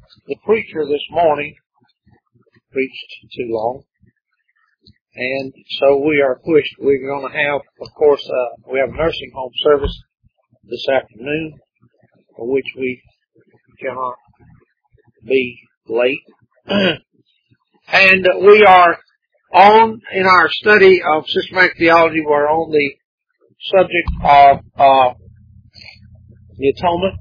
The preacher this morning preached too long, and so we are pushed. We're going to have, of course, we have a nursing home service this afternoon, for which we cannot be late. And we are in our study of systematic theology, we're on the subject of the atonement.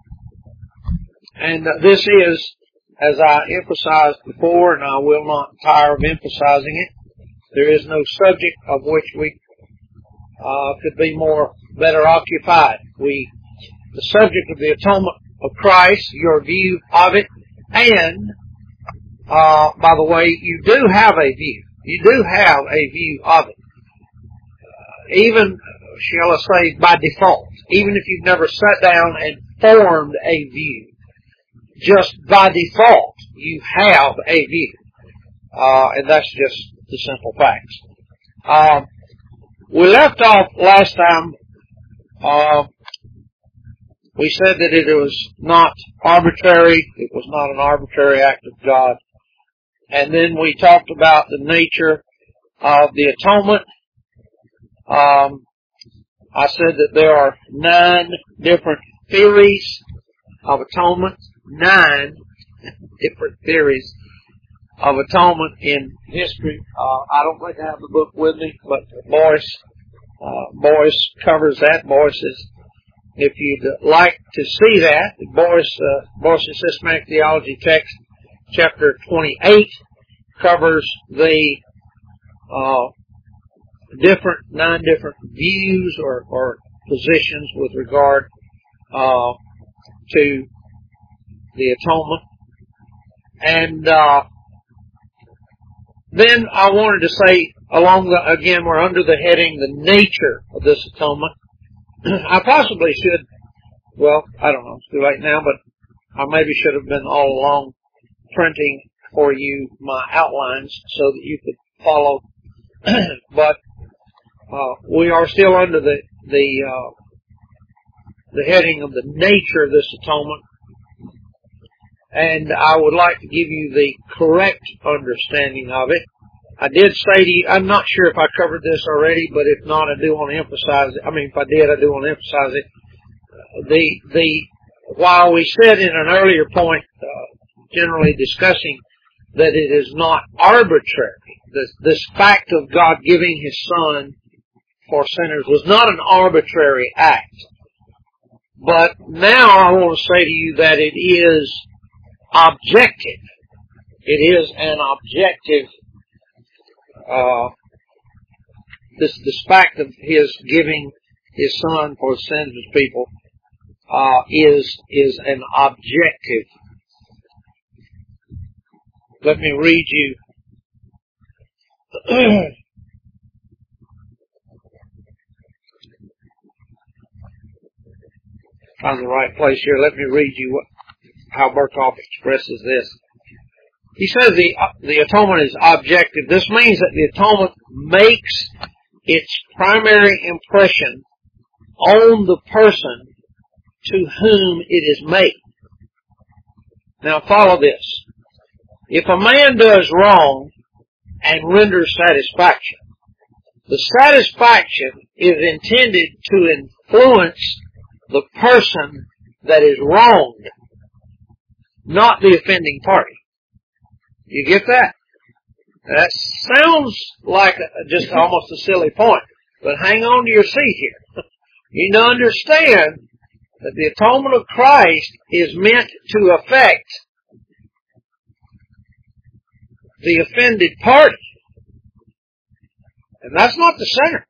And this is, as I emphasized before, and I will not tire of emphasizing it, there is no subject of which we could be better occupied. The subject of the atonement of Christ, your view of it, and by the way, you do have a view. You do have a view of it. Even, shall I say, by default. Even if you've never sat down and formed a view. Just by default, you have a view. And that's just the simple facts. We left off last time, we said that it was not arbitrary. It was not an arbitrary act of God. And then we talked about the nature of the atonement. I said that there are 9 different theories of atonement. 9 different theories of atonement in history. I don't think I have the book with me, but Boyce covers that. Boyce is, if you'd like to see that, Boyce's Systematic Theology text, chapter 28, covers the 9 different views or positions with regard to the atonement. And then I wanted to say, again, we're under the heading, the nature of this atonement. I possibly should, I don't know, it's too late now, but I maybe should have been all along printing for you my outlines so that you could follow. But we are still under the heading of the nature of this atonement. And I would like to give you the correct understanding of it. I did say to you, I'm not sure if I covered this already, but if not, I do want to emphasize it. If I did, I do want to emphasize it. While we said in an earlier point, generally discussing that it is not arbitrary, this fact of God giving His Son for sinners was not an arbitrary act. But now I want to say to you that it is objective. It is an objective, this fact of His giving His Son for the sins of His people, is an objective. Let me read you find the right place here. Let me read you how Berkhoff expresses this. He says the atonement is objective. This means that the atonement makes its primary impression on the person to whom it is made. Now follow this. If a man does wrong and renders satisfaction, the satisfaction is intended to influence the person that is wronged, not the offending party. You get that? That sounds like just almost a silly point, but hang on to your seat here. You need to understand that the atonement of Christ is meant to affect the offended party. And that's not the sinner.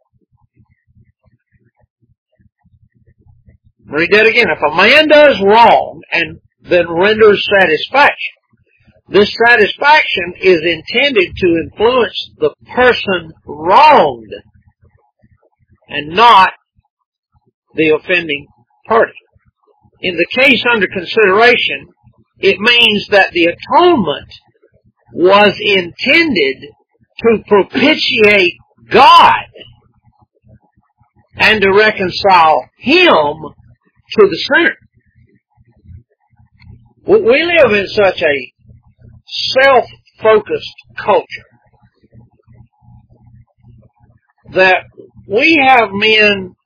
Read that again. If a man does wrong and then renders satisfaction, this satisfaction is intended to influence the person wronged and not the offending party. In the case under consideration, it means that the atonement was intended to propitiate God and to reconcile Him to the sinner. We live in such a self-focused culture that we have men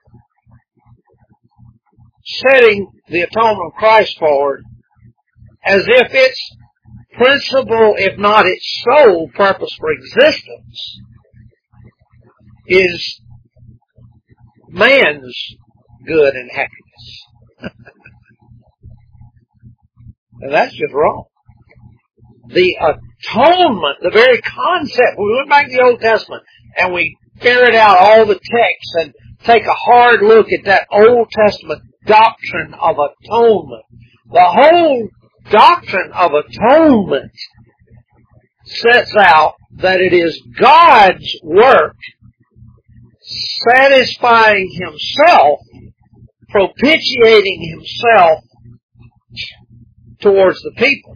setting the atonement of Christ forward as if its principal, if not its sole purpose for existence, is man's good and happiness. And that's just wrong. The atonement, the very concept, we went back to the Old Testament and we ferret out all the texts and take a hard look at that Old Testament doctrine of atonement. The whole doctrine of atonement sets out that it is God's work satisfying Himself, propitiating Himself towards the people.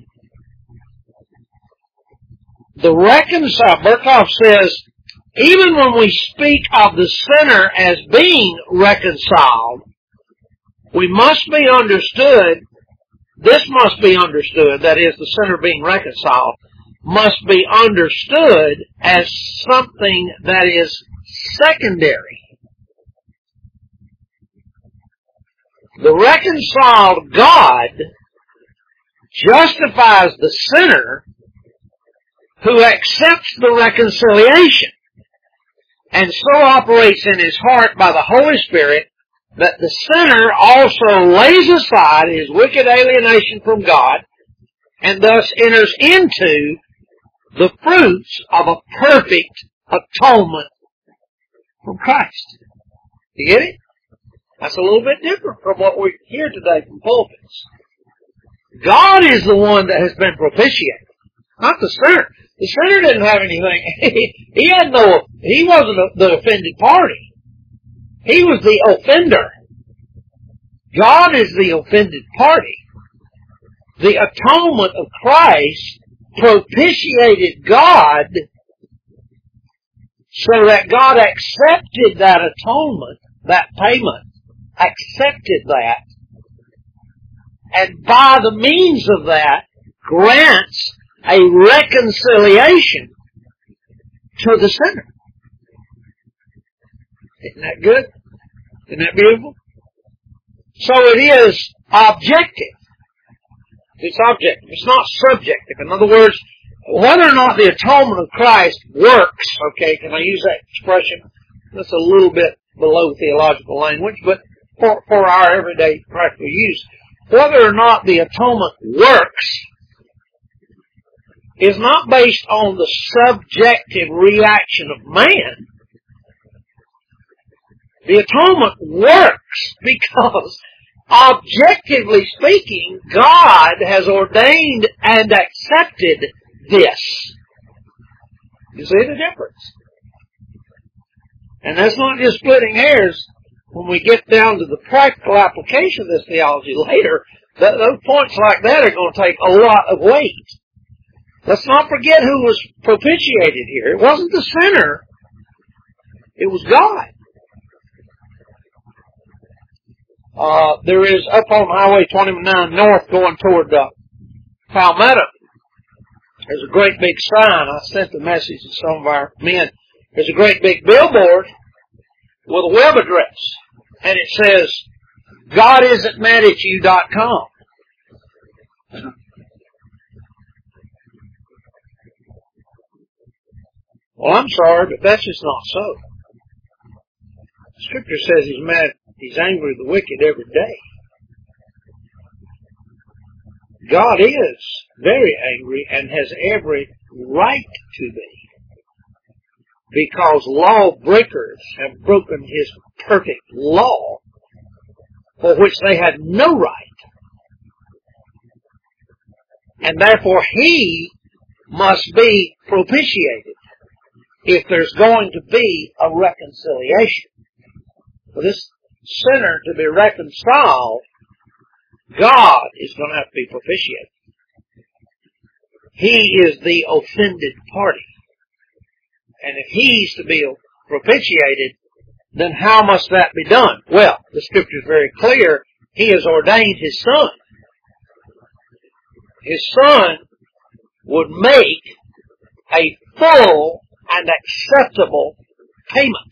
The reconcile, Berkhoff says, even when we speak of the sinner as being reconciled, we must be understood, this must be understood, that is, the sinner being reconciled, must be understood as something that is secondary. The reconciled God justifies the sinner who accepts the reconciliation and so operates in his heart by the Holy Spirit that the sinner also lays aside his wicked alienation from God and thus enters into the fruits of a perfect atonement from Christ. You get it? That's a little bit different from what we hear today from pulpits. God is the one that has been propitiated, not the sinner. The sinner didn't have anything. He wasn't the offended party. He was the offender. God is the offended party. The atonement of Christ propitiated God so that God accepted that atonement, that payment, accepted that, and by the means of that grants a reconciliation to the sinner. Isn't that good? Isn't that beautiful? So it is objective. It's objective. It's not subjective. In other words, whether or not the atonement of Christ works, okay, can I use that expression? That's a little bit below theological language, but for our everyday practical use, whether or not the atonement works is not based on the subjective reaction of man. The atonement works because, objectively speaking, God has ordained and accepted this. You see the difference? And that's not just splitting hairs. When we get down to the practical application of this theology later, those points like that are going to take a lot of weight. Let's not forget who was propitiated here. It wasn't the sinner. It was God. There is, up on Highway 29 North going toward Palmetto, there's a great big sign. I sent the message to some of our men. There's a great big billboard with a web address. And it says, GodIsn'tMadAtYou.com. Well, I'm sorry, but that's just not so. Scripture says He's angry with the wicked every day. God is very angry and has every right to be, because lawbreakers have broken His perfect law for which they had no right. And therefore He must be propitiated if there's going to be a reconciliation. For this sinner to be reconciled, God is going to have to be propitiated. He is the offended party. And if He's to be propitiated, then how must that be done? Well, the Scripture is very clear. He has ordained His Son. His Son would make a full and acceptable payment.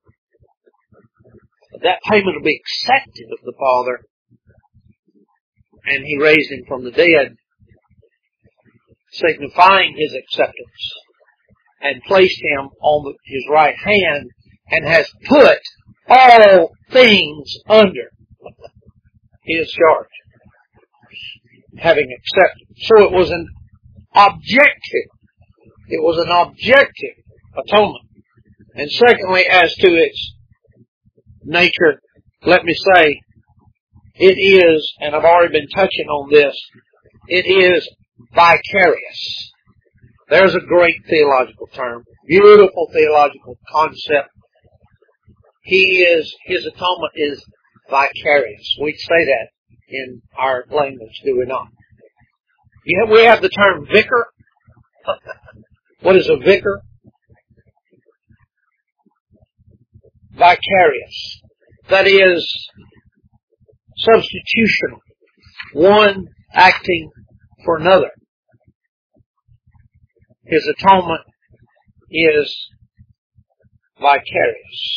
That payment will be accepted of the Father, and He raised Him from the dead, signifying His acceptance, and placed Him on His right hand, and has put all things under His charge, having accepted. So it was an objective. It was an objective atonement. And secondly, as to its nature, let me say, it is, and I've already been touching on this, it is vicarious. There's a great theological term, beautiful theological concept. His atonement is vicarious. We say that in our language, do we not? We have the term vicar. What is a vicar? Vicarious. That is substitutional. One acting for another. His atonement is vicarious.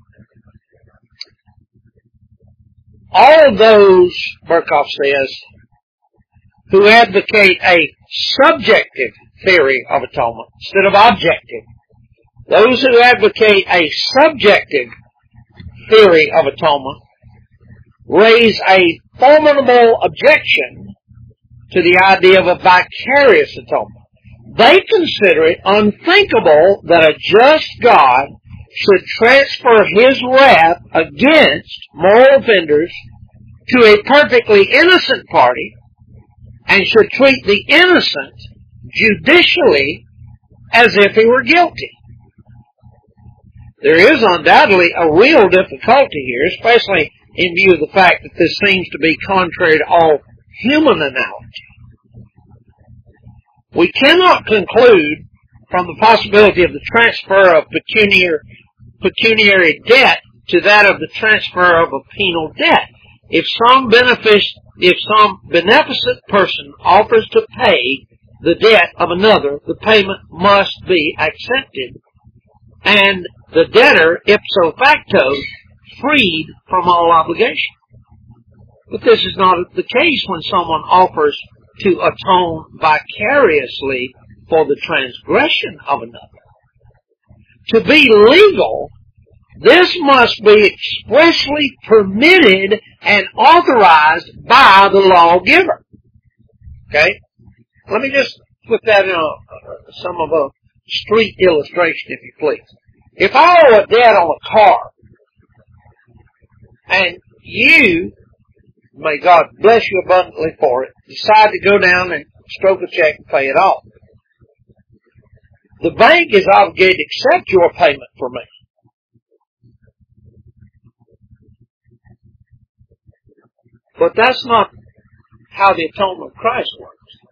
All of those, Berkhoff says, who advocate a subjective theory of atonement instead of objective, those who advocate a subjective theory of atonement raise a formidable objection to the idea of a vicarious atonement. They consider it unthinkable that a just God should transfer His wrath against moral offenders to a perfectly innocent party and should treat the innocent judicially as if he were guilty. There is undoubtedly a real difficulty here, especially in view of the fact that this seems to be contrary to all human analogy. We cannot conclude from the possibility of the transfer of pecuniary debt to that of the transfer of a penal debt. If some beneficent person offers to pay the debt of another, the payment must be accepted, and the debtor, ipso facto, freed from all obligation. But this is not the case when someone offers to atone vicariously for the transgression of another. To be legal, this must be expressly permitted and authorized by the lawgiver. Okay? Let me just put that in some of a street illustration, if you please. If I owe a debt on a car, and you, may God bless you abundantly for it, decide to go down and stroke a check and pay it off, the bank is obligated to accept your payment for me. But that's not how the atonement of Christ works.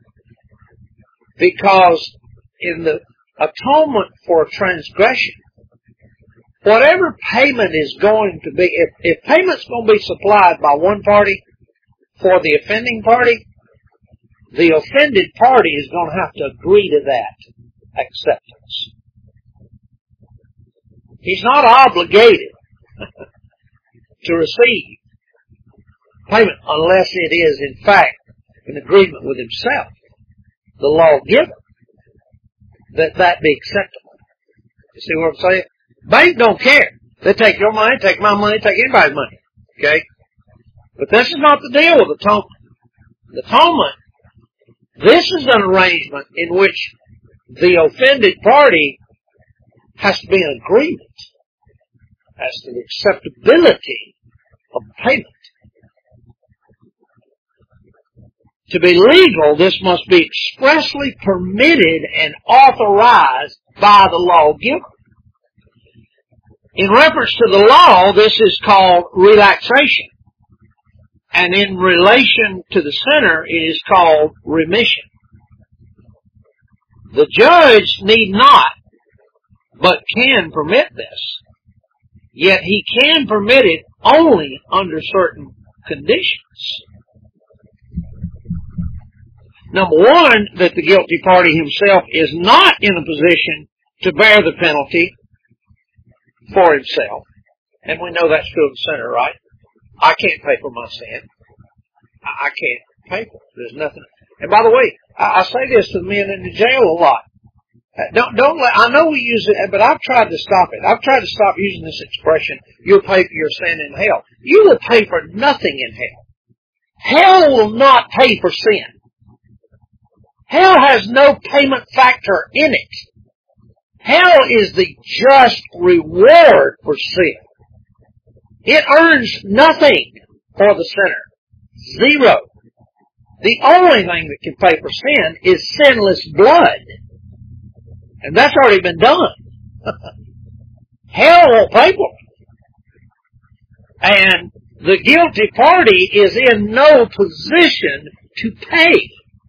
Because in the atonement for transgression, whatever payment is going to be, if payment's going to be supplied by one party for the offending party, the offended party is going to have to agree to that acceptance. He's not obligated to receive payment unless it is in fact an agreement with himself, the lawgiver, that be acceptable. You see what I'm saying? Bank don't care. They take your money, take my money, take anybody's money. Okay? But this is not the deal with atonement. The atonement, this is an arrangement in which the offended party has to be in agreement as to the acceptability of the payment. To be legal, this must be expressly permitted and authorized by the lawgiver. In reference to the law, this is called relaxation. And in relation to the sinner, it is called remission. The judge need not, but can permit this. Yet he can permit it only under certain conditions. Number one, that the guilty party himself is not in a position to bear the penalty for himself. And we know that's true of the sinner, right? I can't pay for my sin. I can't pay for it. There's nothing. And by the way, I say this to the men in the jail a lot. I know we use it, but I've tried to stop it. I've tried to stop using this expression, you'll pay for your sin in hell. You will pay for nothing in hell. Hell will not pay for sin. Hell has no payment factor in it. Hell is the just reward for sin. It earns nothing for the sinner. Zero. The only thing that can pay for sin is sinless blood. And that's already been done. Hell won't pay for it. And the guilty party is in no position to pay.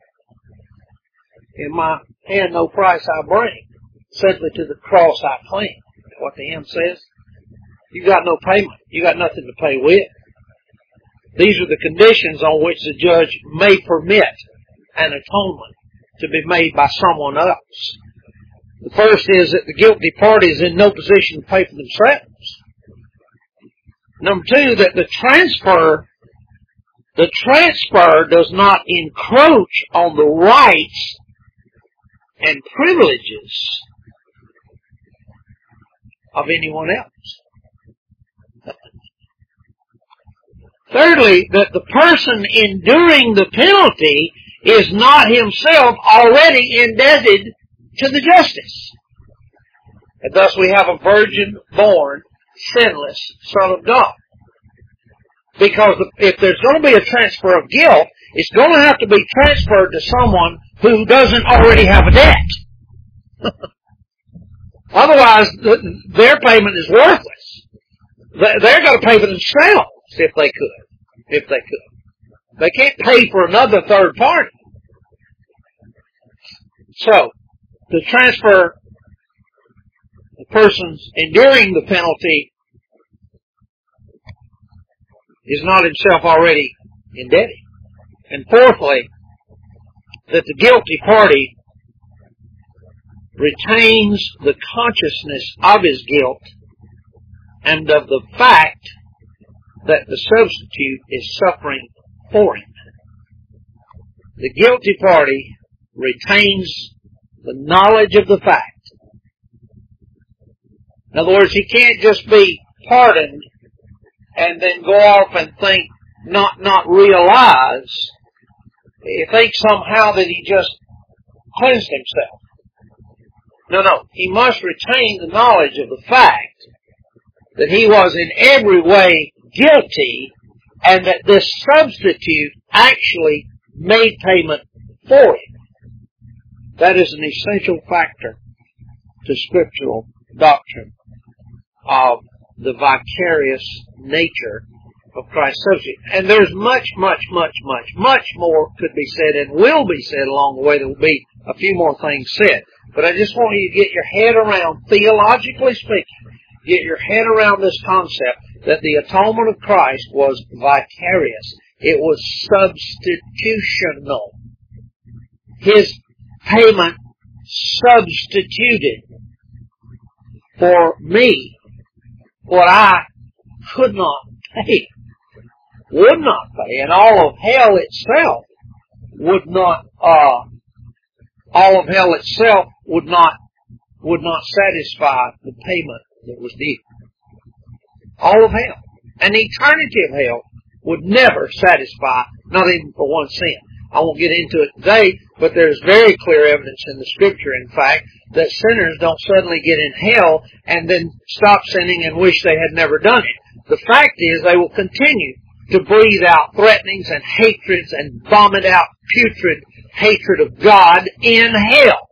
In my hand no price I bring, simply to the cross I cling. What the hymn says. You got no payment. You got nothing to pay with. These are the conditions on which the judge may permit an atonement to be made by someone else. The first is that the guilty party is in no position to pay for themselves. Number two, that the transfer does not encroach on the rights and privileges of anyone else. Thirdly, that the person enduring the penalty is not himself already indebted to the justice. And thus we have a virgin-born, sinless Son of God. Because if there's going to be a transfer of guilt, it's going to have to be transferred to someone who doesn't already have a debt. Otherwise, their payment is worthless. They're going to pay for themselves if they could. They can't pay for another third party. So, to transfer the person's enduring the penalty is not himself already indebted. And fourthly, that the guilty party retains the consciousness of his guilt and of the fact that the substitute is suffering for him. The guilty party retains the knowledge of the fact. In other words, he can't just be pardoned and then go off and think, not realize, think somehow that he just cleansed himself. No. He must retain the knowledge of the fact that he was in every way guilty and that this substitute actually made payment for him. That is an essential factor to scriptural doctrine of the vicarious nature of Christ's substitute. And there's much more could be said and will be said along the way. There will be a few more things said. But I just want you to get your head around, theologically speaking, get your head around this concept that the atonement of Christ was vicarious. It was substitutional. His payment substituted for me what I could not pay, would not pay, and all of hell itself would not satisfy the payment that was due. All of hell. An eternity of hell would never satisfy, not even for one sin. I won't get into it today, but there's very clear evidence in the Scripture, in fact, that sinners don't suddenly get in hell and then stop sinning and wish they had never done it. The fact is they will continue to breathe out threatenings and hatreds and vomit out putrid hatred of God in hell.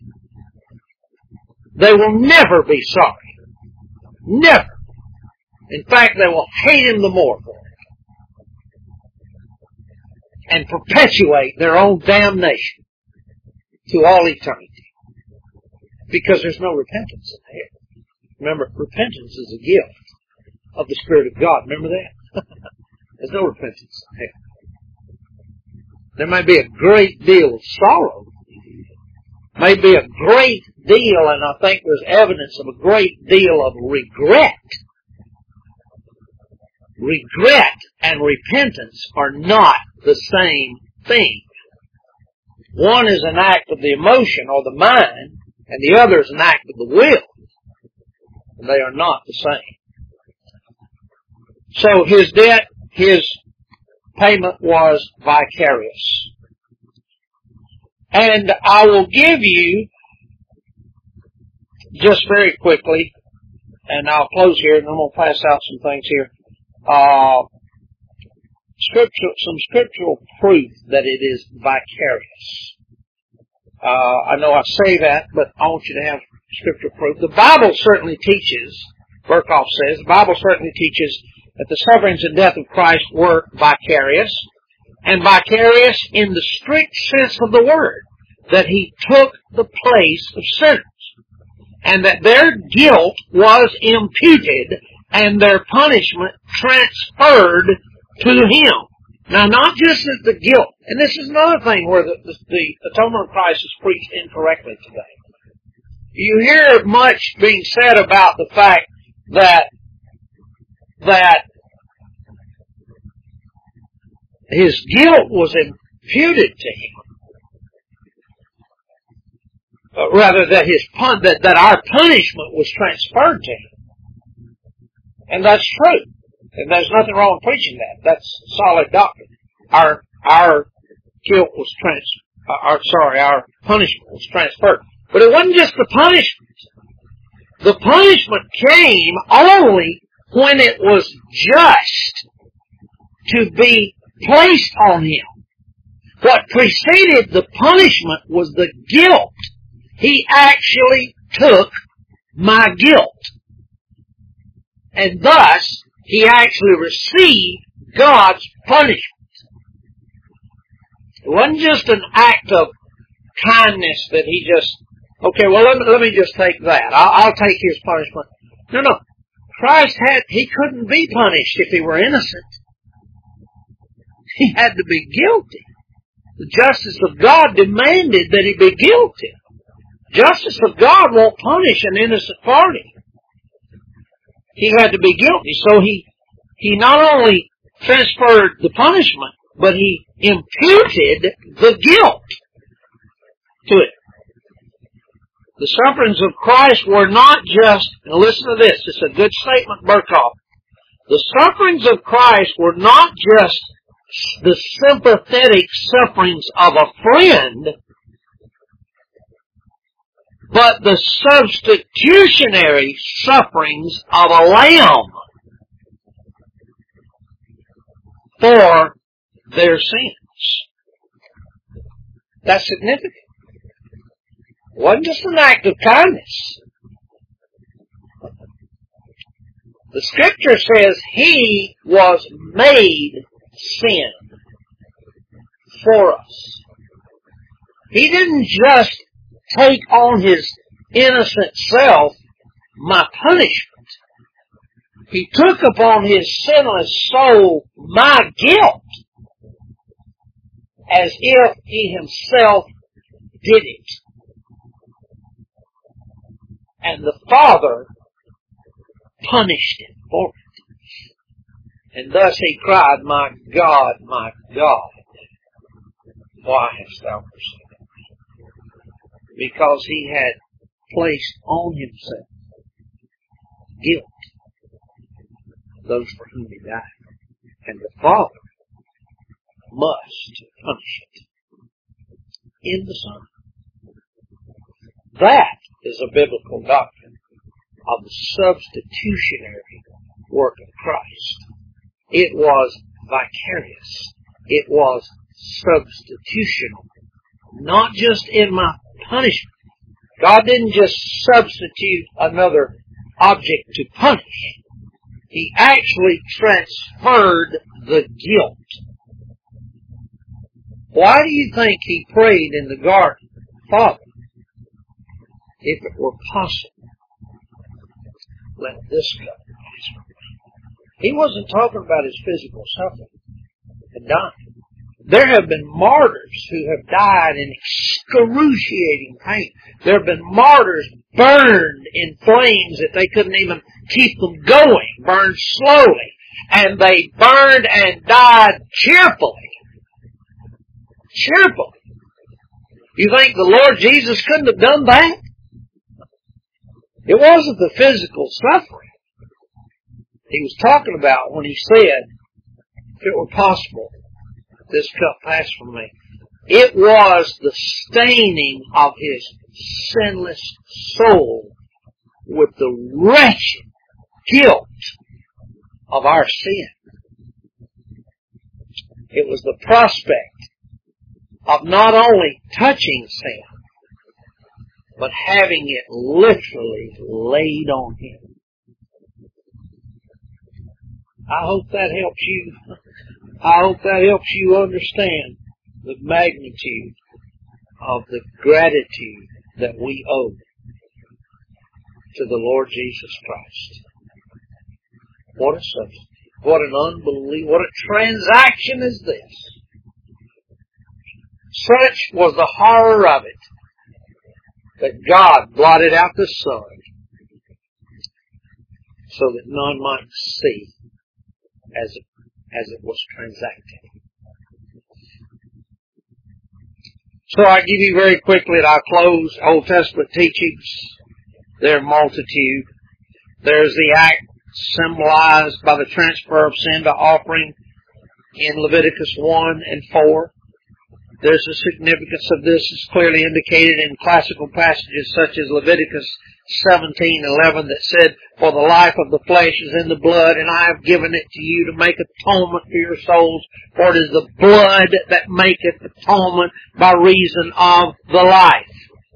They will never be sorry. Never. In fact, they will hate Him the more for it. And perpetuate their own damnation to all eternity. Because there's no repentance in hell. Remember, repentance is a gift of the Spirit of God. Remember that? There's no repentance in hell. There may be a great deal of sorrow. May be a great deal, and I think there's evidence of a great deal of regret. Regret and repentance are not the same thing. One is an act of the emotion or the mind, and the other is an act of the will. And they are not the same. So his debt, his payment was vicarious. And I will give you, just very quickly, and I'll close here, and I'm going to pass out some things here, some scriptural proof that it is vicarious. I know I say that, but I want you to have scriptural proof. The Bible certainly teaches, Berkhoff says, the Bible certainly teaches that the sufferings and death of Christ were vicarious, and vicarious in the strict sense of the word, that He took the place of sinners, and that their guilt was imputed and their punishment transferred to Him. Now, not just as the guilt, and this is another thing where the atonement of Christ is preached incorrectly today. You hear much being said about the fact that His guilt was imputed to Him. Rather, that our punishment was transferred to Him. And that's true. And there's nothing wrong with preaching that. That's solid doctrine. Our guilt was our punishment was transferred. But it wasn't just the punishment. The punishment came only when it was just to be placed on Him. What preceded the punishment was the guilt. He actually took my guilt. And thus, He actually received God's punishment. It wasn't just an act of kindness that He just, okay, well, let me just take that. I'll take His punishment. No. Christ He couldn't be punished if He were innocent. He had to be guilty. The justice of God demanded that He be guilty. Justice of God won't punish an innocent party. He had to be guilty. So He not only transferred the punishment, but He imputed the guilt to it. The sufferings of Christ were not just, now listen to this, it's a good statement, Berkhoff. The sufferings of Christ were not just the sympathetic sufferings of a friend, but the substitutionary sufferings of a lamb for their sins. That's significant. It wasn't just an act of kindness. The Scripture says He was made sin for us. He didn't just take on His innocent self my punishment. He took upon His sinless soul my guilt as if He Himself did it. And the Father punished Him for it. And thus He cried, my God, why hast Thou forsaken me? Because He had placed on Himself guilt, those for whom He died. And the Father must punish it in the Son. That is a biblical doctrine of the substitutionary work of Christ. It was vicarious. It was substitutional. Not just in my punishment. God didn't just substitute another object to punish. He actually transferred the guilt. Why do you think He prayed in the garden, Father, if it were possible, let this cup pass from me? He wasn't talking about His physical suffering and dying. There have been martyrs who have died in excruciating pain. There have been martyrs burned in flames that they couldn't even keep them going, burned slowly. And they burned and died cheerfully. Cheerfully. You think the Lord Jesus couldn't have done that? It wasn't the physical suffering He was talking about when He said, if it were possible, this cup pass from me. It was the staining of His sinless soul with the wretched guilt of our sin. It was the prospect of not only touching sin, but having it literally laid on Him. I hope that helps you. I hope that helps you understand the magnitude of the gratitude that we owe to the Lord Jesus Christ. What a subject. What an unbelievable, what a transaction is this. Such was the horror of it that God blotted out the Son so that none might see as it was transacted. So I give you very quickly, and I'll close, Old Testament teachings. Their multitude. There's the act symbolized by the transfer of sin to offering in Leviticus 1 and 4. There's the significance of this is clearly indicated in classical passages such as Leviticus 17:11 that said, for the life of the flesh is in the blood, and I have given it to you to make atonement for your souls, for it is the blood that maketh atonement by reason of the life.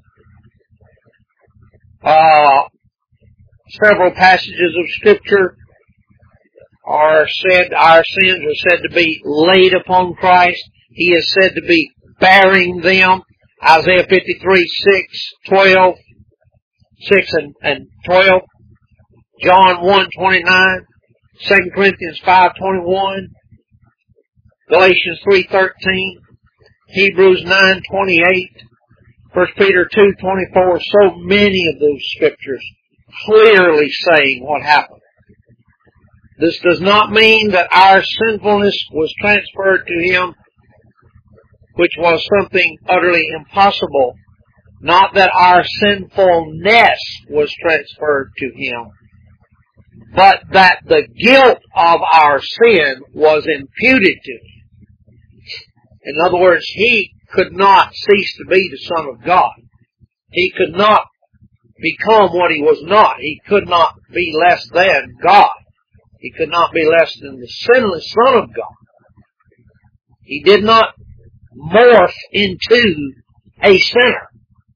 Several passages of Scripture are said, our sins are said to be laid upon Christ. He is said to be bearing them. Isaiah 53:6 and 12. John 1:29. 2 Corinthians 5:21. Galatians 3:13. Hebrews 9:28. 1 Peter 2:24. So many of those scriptures clearly saying what happened. This does not mean that our sinfulness was transferred to Him, which was something utterly impossible. Not that our sinfulness was transferred to Him, but that the guilt of our sin was imputed to Him. In other words, He could not cease to be the Son of God. He could not become what He was not. He could not be less than God. He could not be less than the sinless Son of God. He did not morph into a sinner.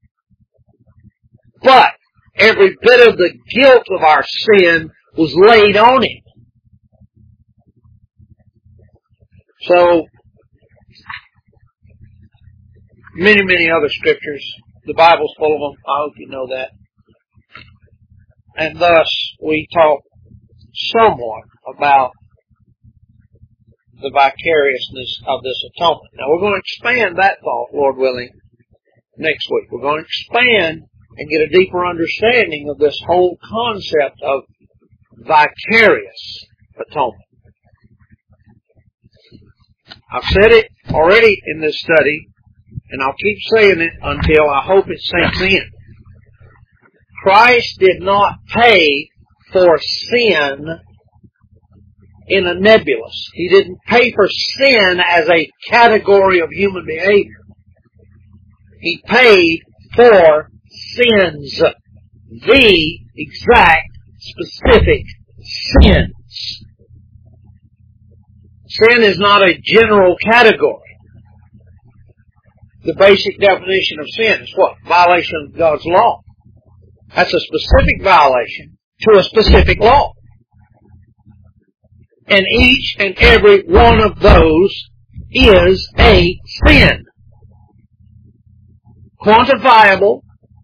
But every bit of the guilt of our sin was laid on Him. So, many other scriptures. The Bible's full of them. I hope you know that. And thus, we talk somewhat about the vicariousness of this atonement. Now, we're going to expand that thought, Lord willing, next week. We're going to expand and get a deeper understanding of this whole concept of vicarious atonement. I've said it already in this study, and I'll keep saying it until I hope it sinks in. Christ did not pay for sin in a nebulous. He didn't pay for sin as a category of human behavior. He paid for sins. The exact, specific sins. Sin is not a general category. The basic definition of sin is what? Violation of God's law. That's a specific violation to a specific law. And each and every one of those is a sin. Quantifiable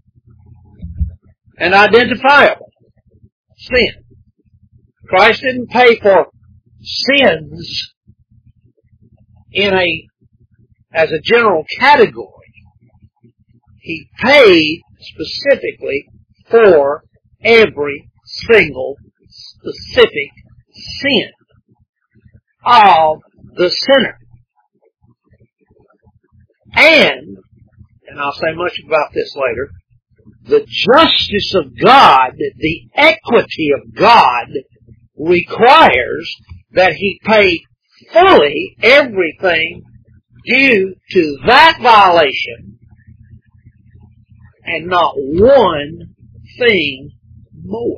and identifiable sin. Christ didn't pay for sins in a as a general category, He paid specifically for every single specific sin of the sinner. And I'll say much about this later, the justice of God, the equity of God requires that He pay fully everything due to that violation and not one thing more.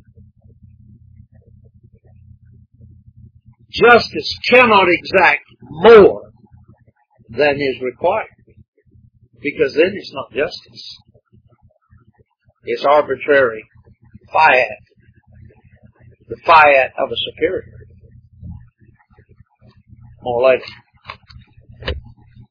Justice cannot exact more than is required, because then it's not justice. It's arbitrary fiat, the fiat of a superior. More later.